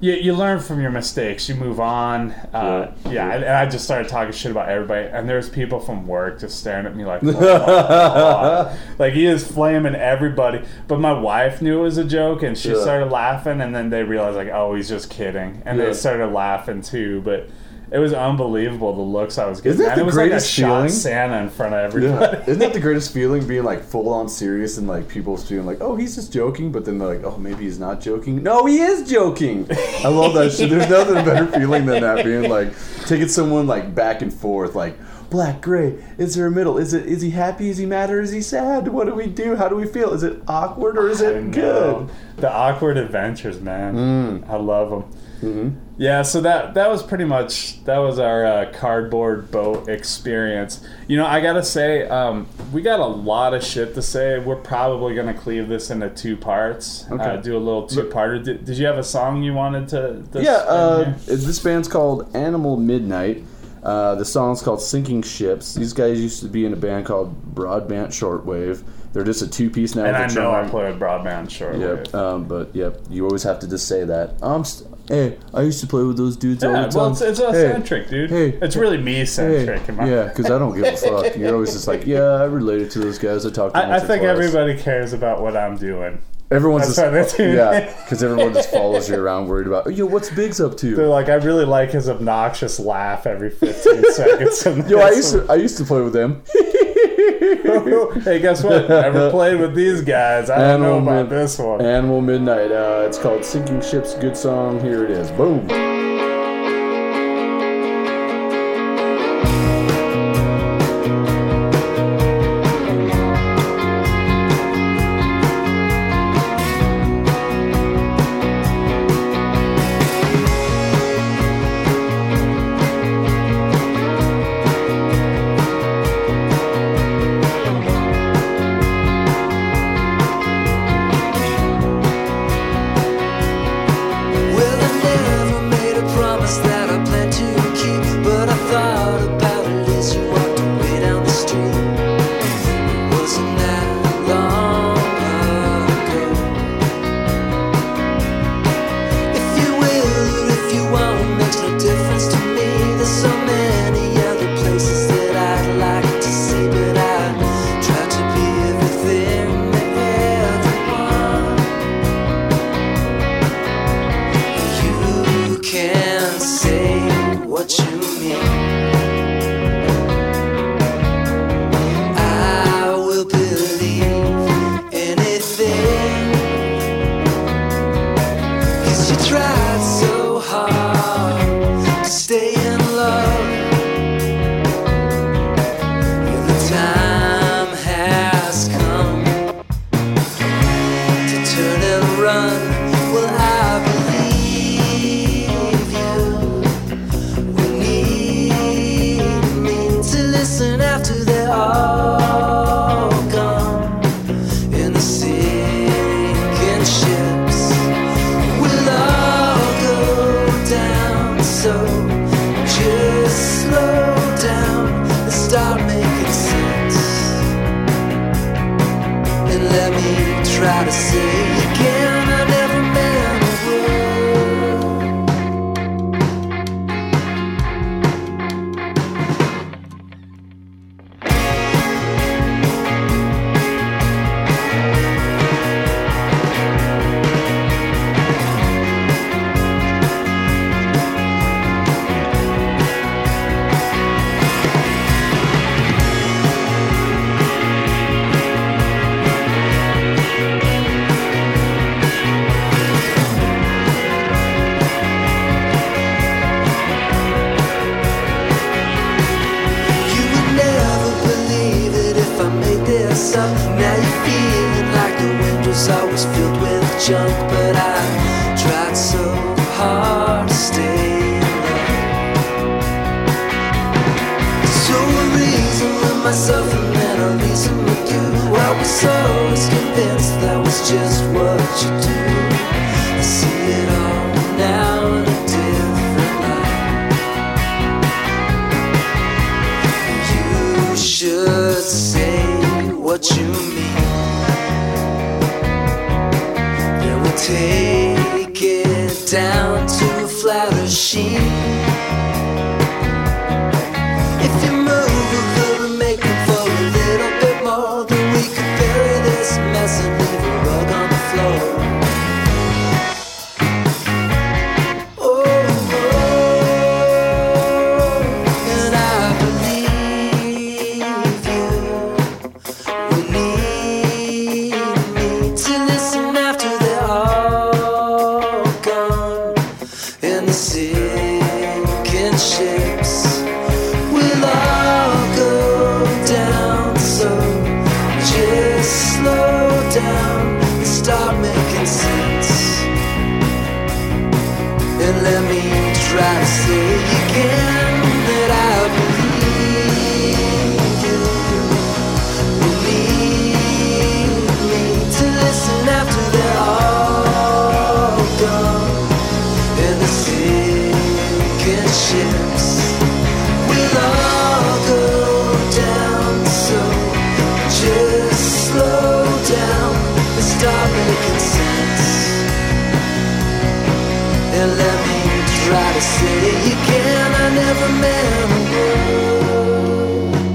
You, you learn from your mistakes. You move on. Uh, yeah, yeah. And, and I just started talking shit about everybody. And there's people from work just staring at me like, oh my God. Like he is flaming everybody. But my wife knew it was a joke, and she yeah. started laughing. And then they realized like, oh, he's just kidding. And yeah. they started laughing too. But it was unbelievable the looks I was getting. Isn't that the it was greatest like a feeling? Shot Santa in front of everybody. Yeah. Isn't that the greatest feeling? Being like full on serious and like people feeling like, oh, he's just joking, but then they're like, oh, maybe he's not joking. No, he is joking. I love that shit. There's nothing better feeling than that. Being like taking someone like back and forth, like black, gray. Is there a middle? Is it? Is he happy? Is he mad? Or is he sad? What do we do? How do we feel? Is it awkward or is it good? The awkward adventures, man. Mm. I love them. Mm-hmm. Yeah, so that that was pretty much that was our uh, cardboard boat experience. You know, I gotta say, um, we got a lot of shit to say. We're probably gonna cleave this into two parts. Okay. Uh, do a little two-parter. Did, did you have a song you wanted to? to yeah, uh, this band's called Animal Midnight. Uh, the song's called Sinking Ships. These guys used to be in a band called Broadband Shortwave. They're just a two-piece now. And I know drum. I play with Broadband Shortwave. Yep, um, but yep, you always have to just say that. I'm st- hey, I used to play with those dudes yeah, all the time. Well, it's, it's eccentric, hey, dude. Hey, it's really me-centric. Hey, my yeah, because I don't give a fuck. You're always just like, yeah, I related to those guys. I talked to them I, I once or think twice. everybody cares about what I'm doing. Everyone's That's just, yeah, because everyone just follows you around worried about, oh, yo, what's Biggs up to? They're like, I really like his obnoxious laugh every fifteen seconds. Yo, I used to, I used to play with them. Hey, guess what? Never played with these guys. I don't Animal know about Mid- this one. Animal Midnight. Uh, it's called Sinking Ships. Good song. Here it is. Boom. Take it down to a flatter sheet. If you move a little, make it for a little bit more, then we could bury this mess and leave a rug on the floor. Try to say again that I believe you. Believe me to listen after they're all gone. And the sinking ships will all go down. So just slow down and start making sense. And let me try to say you can, I never meant a word.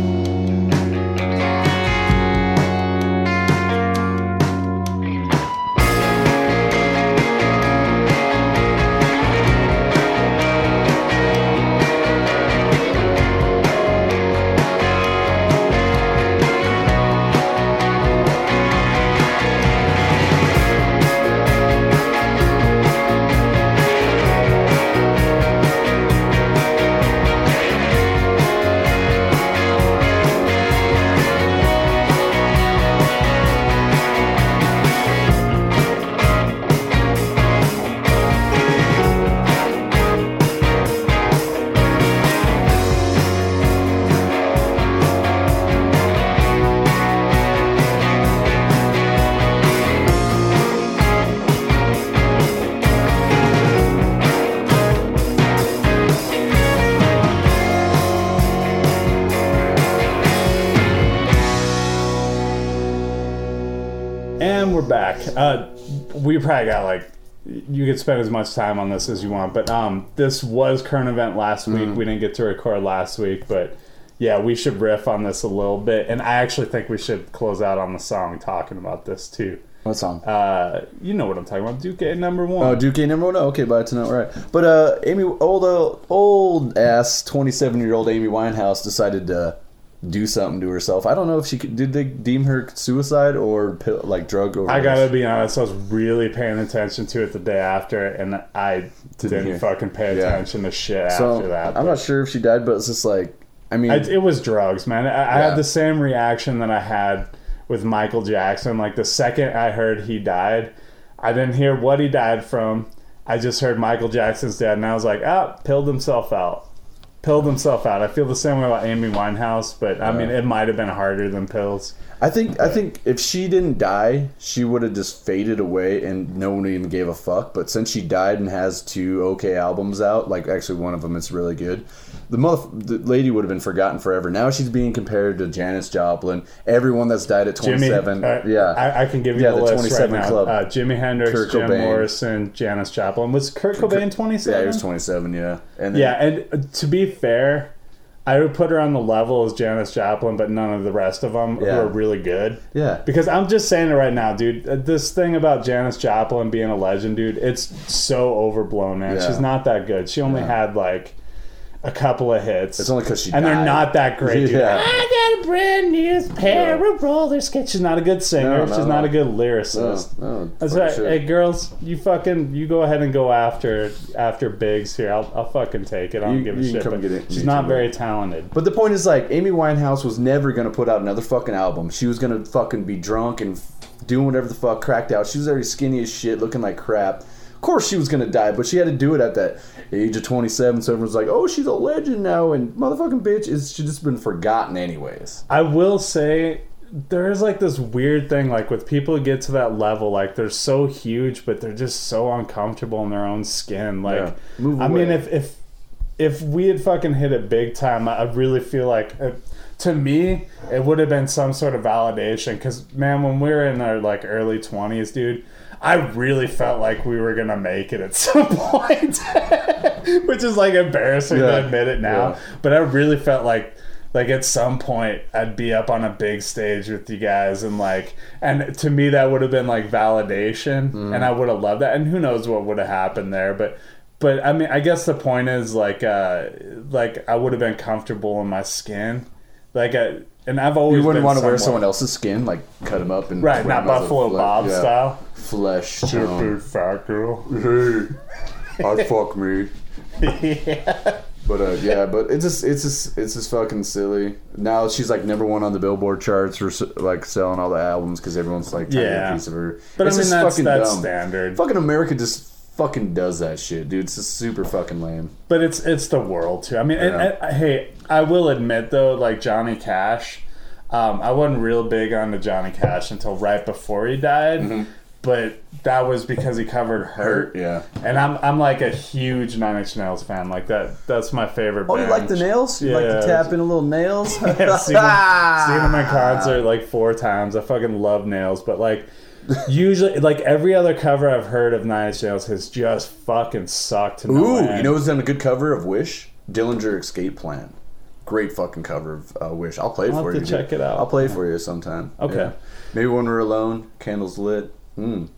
Back. Uh, we probably got like, you could spend as much time on this as you want, but um, this was current event last week. Mm. We didn't get to record last week, but yeah, we should riff on this a little bit, and I actually think we should close out on the song talking about this too. What song? Uh, you know what I'm talking about. Duke A number one. Oh, Duke A number one. Okay, by tonight, right? But uh, Amy, old uh, old ass twenty-seven year old Amy Winehouse decided to do something to herself. I don't know if she could, did they deem her suicide or pill, like drug overdose? I gotta be honest, I was really paying attention to it the day after, and I didn't, didn't fucking pay attention yeah. to shit so, after that. I'm not sure if she died, but it's just like, I mean, I, it was drugs, man. I, yeah. I had the same reaction that I had with Michael Jackson. Like the second I heard he died, I didn't hear what he died from. I just heard Michael Jackson's dead, and I was like, ah, pilled himself out. Pilled himself out. I feel the same way about Amy Winehouse, but I mean, it might have been harder than pills. I think I think if she didn't die, she would have just faded away and no one even gave a fuck. But since she died and has two okay albums out, like actually one of them is really good, the, mother, the lady would have been forgotten forever. Now she's being compared to Janis Joplin. Everyone that's died at twenty-seven. Jimmy, uh, yeah, I, I can give you yeah, the, the list twenty-seven right now. Club. Uh, Jimi Hendrix, Kurt Jim Cobain. Morrison, Janis Joplin. Was Kurt Cobain twenty-seven? Yeah, he was twenty-seven. Yeah, and then, yeah, and uh, to be fair, I would put her on the level as Janis Joplin, but none of the rest of them yeah. who are really good. Yeah. Because I'm just saying it right now, dude. This thing about Janis Joplin being a legend, dude, it's so overblown, man. Yeah. She's not that good. She only yeah. had, like, a couple of hits. It's only because she And died. they're not that great, dude. Yeah. I got a brand new pair yeah. of roller skates. She's not a good singer. No, no, She's no. not a good lyricist. No, no, That's right. Sure. Hey, girls, you fucking, you go ahead and go after after Biggs here. I'll, I'll fucking take it. I don't You- give a you can shit. come But get it. she's Me not too, very man. talented. But the point is, like, Amy Winehouse was never going to put out another fucking album. She was going to fucking be drunk and doing whatever the fuck, cracked out. She was already skinny as shit, looking like crap. Of course she was going to die, but she had to do it at that age of twenty-seven, so everyone's like, oh, she's a legend now, and motherfucking bitch, is she's just been forgotten anyways. I will say, there's like this weird thing, like with people who get to that level, like they're so huge, but they're just so uncomfortable in their own skin. Like, Yeah. Move I away. mean, if, if if we had fucking hit it big time, I really feel like... Uh, to me, it would have been some sort of validation. Because, man, when we were in our, like, early twenties, dude, I really felt like we were going to make it at some point. Which is, like, embarrassing Yeah. to admit it now. Yeah. But I really felt like, like, at some point, I'd be up on a big stage with you guys. And, like, and to me, that would have been, like, validation. Mm. And I would have loved that. And who knows what would have happened there. But... But I mean, I guess the point is like, uh, like I would have been comfortable in my skin, like, I, and I've always You wouldn't been want to wear somewhat- someone else's skin, like cut them up and right, wear not 'em as a Buffalo fle- Bob yeah. style, flesh Big, tone. big fat girl. Hey, I'd fuck me. Yeah. But uh, yeah, but it's just it's just it's just fucking silly. Now she's like number one on the Billboard charts for like selling all the albums because everyone's like trying to get Yeah. a piece of her. But It's I mean, just that's fucking that's dumb. standard. Fucking America just fucking does that shit, dude. It's just super fucking lame. But it's it's the world too. I mean, and, Yeah. and, hey, I will admit though, like Johnny Cash, um, I wasn't real big onto Johnny Cash until right before he died. Mm-hmm. But that was because he covered "Hurt." Yeah. And I'm I'm like a huge Nine Inch Nails fan. Like that that's my favorite. Oh, you band. like the nails? You like Yeah. to tap in a little nails? I've seen them, seen them in concert like four times. I fucking love Nails, but like usually, like every other cover I've heard of Nine Inch Nails has just fucking sucked to no Ooh, end. you know who's done a good cover of Wish? Dillinger Escape Plan. Great fucking cover of uh, Wish. I'll play it I'll for have you. to dude. check it out. I'll play it for you sometime. Okay. Yeah. Maybe when we're alone, candles lit. Mm.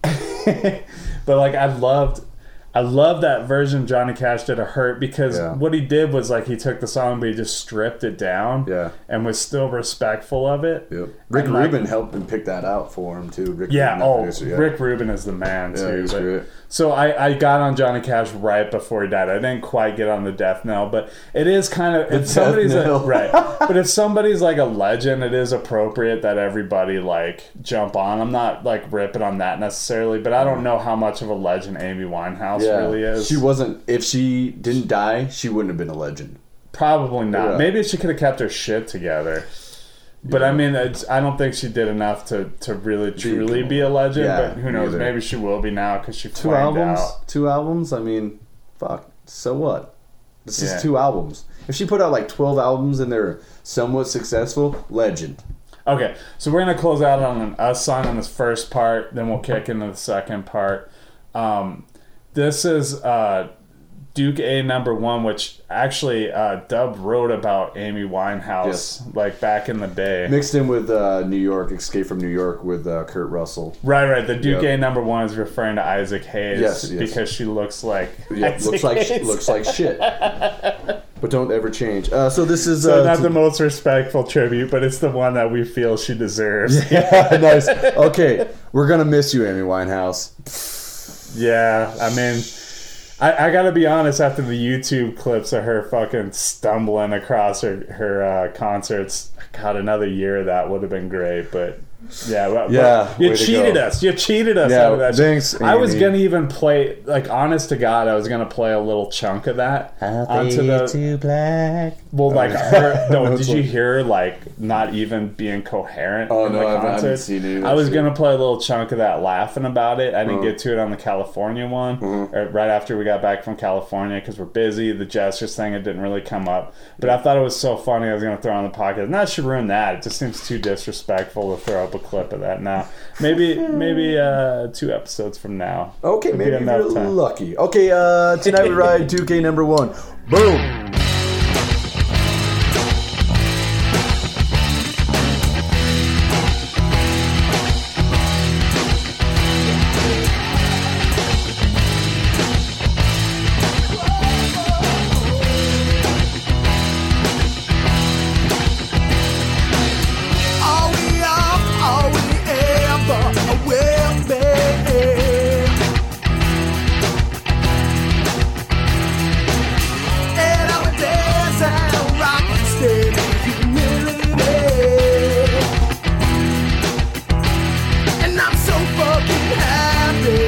But like I loved I love that version Johnny Cash did of "Hurt" because Yeah. what he did was like he took the song but he just stripped it down, Yeah. and was still respectful of it. Yep. Rick And, like, Rubin helped him pick that out for him too. Rick Yeah, Rubin, the oh, producer, yeah. Rick Rubin is the man Yeah, too. he's but- great. So I, I got on Johnny Cash right before he died. I didn't quite get on the death knell, but it is kind of if death somebody's a, knell. right. But if somebody's like a legend, it is appropriate that everybody like jump on. I'm not like ripping on that necessarily, but I don't know how much of a legend Amy Winehouse Yeah. really is. She wasn't. If she didn't die, she wouldn't have been a legend. Probably not. Yeah. Maybe she could have kept her shit together. But I mean, it's, I don't think she did enough to, to really truly be a legend. Yeah, but who knows? neither. Maybe she will be now because she Two flamed albums. out. Two albums. I mean, fuck. So what? This Yeah. is two albums. If she put out like twelve albums and they're somewhat successful, legend. Okay, so we're gonna close out on an us song on this first part, then we'll kick into the second part. Um, this is uh, Duke A number one, which actually uh, Dub wrote about Amy Winehouse Yes. like back in the day. Mixed in with uh, New York, Escape from New York with uh, Kurt Russell. Right, right. The Duke Yep. A number one is referring to Isaac Hayes Yes, yes. because she looks like Yeah, Isaac looks like Hayes. looks like shit. But don't ever change. Uh, so this is So uh, not t- the most respectful tribute, but it's the one that we feel she deserves. yeah, nice. Okay, we're gonna miss you, Amy Winehouse. Yeah, I mean, I, I gotta be honest, after the YouTube clips of her fucking stumbling across her, her uh, concerts, God, another year of that would have been great, but yeah, well, Yeah, but you way to cheated go. us. You cheated us Yeah, out of that. thanks, I was Amy. gonna even play, like, honest to God, I was gonna play a little chunk of that onto the. black. Well, like her. No, No, did it's you like- hear her, like not even being coherent? Oh, in no, the I haven't- I haven't concert? seen any of I that was shit. gonna play a little chunk of that, laughing about it. I didn't Uh-huh. get to it on the California one, Mhm. or right after we got back from California because we're busy. The gestures thing, it didn't really come up, but I thought it was so funny. I was gonna throw it on the podcast. Not should ruin that. It just seems too disrespectful to throw up a clip of that now. Maybe, maybe uh, two episodes from now. Okay, Would be maybe if enough you're time. lucky. Okay, uh, tonight we ride two K number one. Boom. All we are, all we ever will be. And our days and rock and steady humility. And I'm so fucking happy.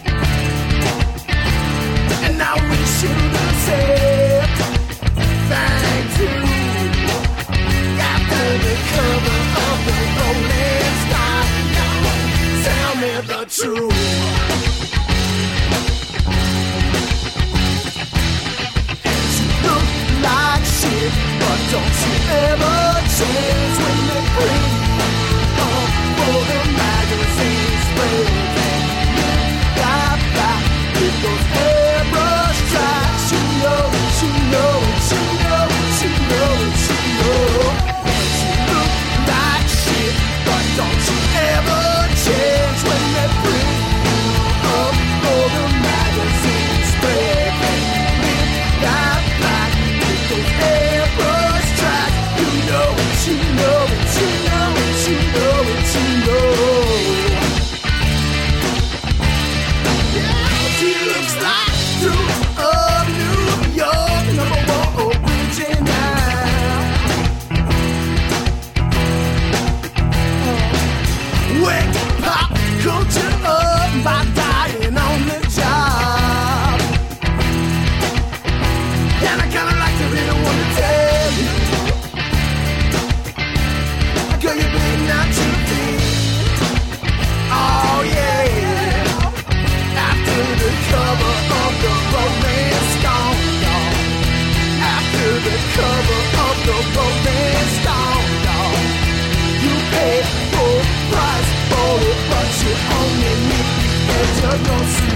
And I wish you the same. Thank you. After the cover of the Rolling Stone, tell me the truth. And you look like shit, but don't you ever change. blood, no sleep.